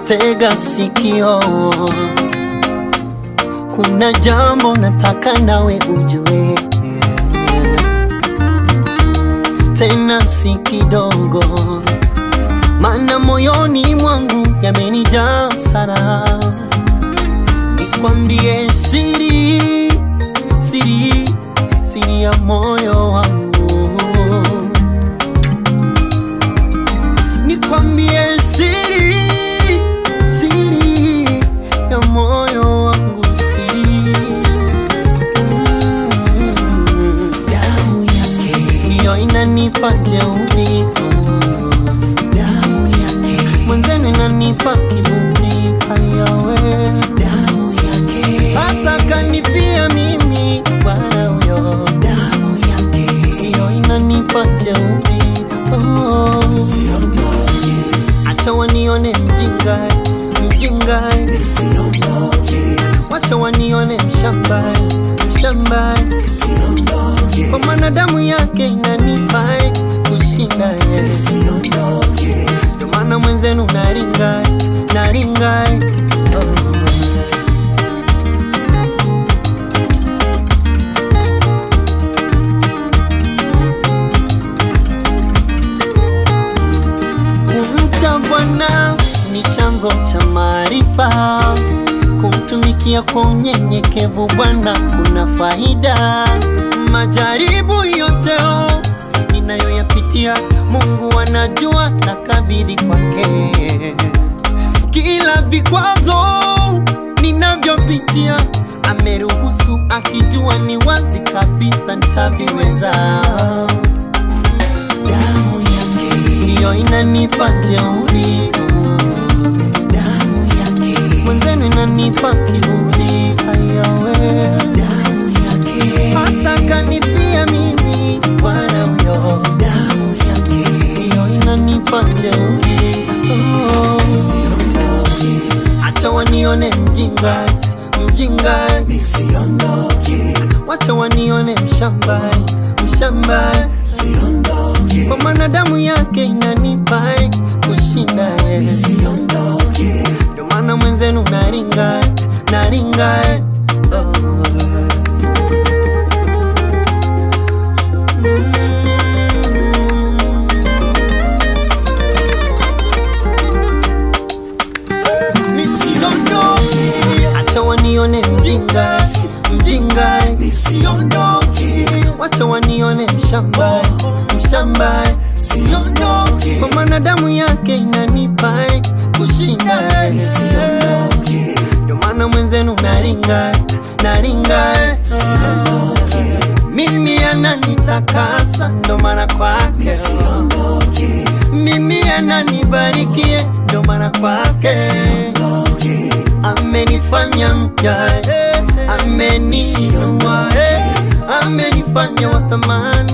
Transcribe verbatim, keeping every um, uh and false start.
tega sikio, kuna jambo nataka nawe ujue, tena si kidogo, maana moyoni mwangu yamenijaa sana. Nikwambie siri, siri, siri ya moyo wangu. Nikwambie siri, siri ya moyo wangu, siri. Mm. Damu yake hiyo inanipa jeuri, damu yake mwenzene inanipa kiburi, hayawe damu yake hata kanifia mimi bwana huyo, damu yake hiyo inanipa jeuri. Oh, siondoke, acha wanione mjinga, mjinga, siondoke, wacha wanione mshamba, mshamba, siondoke, kwa maana damu yake inanipa kushinda yeye, siondoke, ndio maana mwenzenu naringa, naringa. Oh. Bwana ni chanzo cha maarifa, kumtumikia kwa unyenyekevu Bwana kuna faida. Majaribu yote ninayoyapitia Mungu anajua, nakabidhi kwake. Kila vikwazo ninavyopitia ameruhusu, akijua ni wazi kabisa nitaviweza. Damu yake hiyo inanipa jeuri, damu yake mwenzenu inanipa kiburi, hayawe damu yake hata kanifia mimi bwana huyo, damu yake hiyo inanipa jeuri. Oh, siondoke, acha wanione mjinga, mjinga, siondoke, wacha wanione mshamba, mshamba, siondoke, kwa maana damu yake inanipa kushinda yeye, siondoke, ndio maana mwenzenu naringa, naringa. Oh. Nisiondoke, acha wanione mjinga, mjinga, nisiondoke, wacha wanione mshamba, mshamba, siondoke, kwa maana damu yake inanipa kushinda, siondoke, ndio maana mwenzenu naringa, naringa. Siondoke, mimi ananitakasa ndo maana kwake, siondoke, mimi ananibarikie ndo maana kwake, siondoke, amenifanya mpya, ameniinua, amenifanya wa thamani.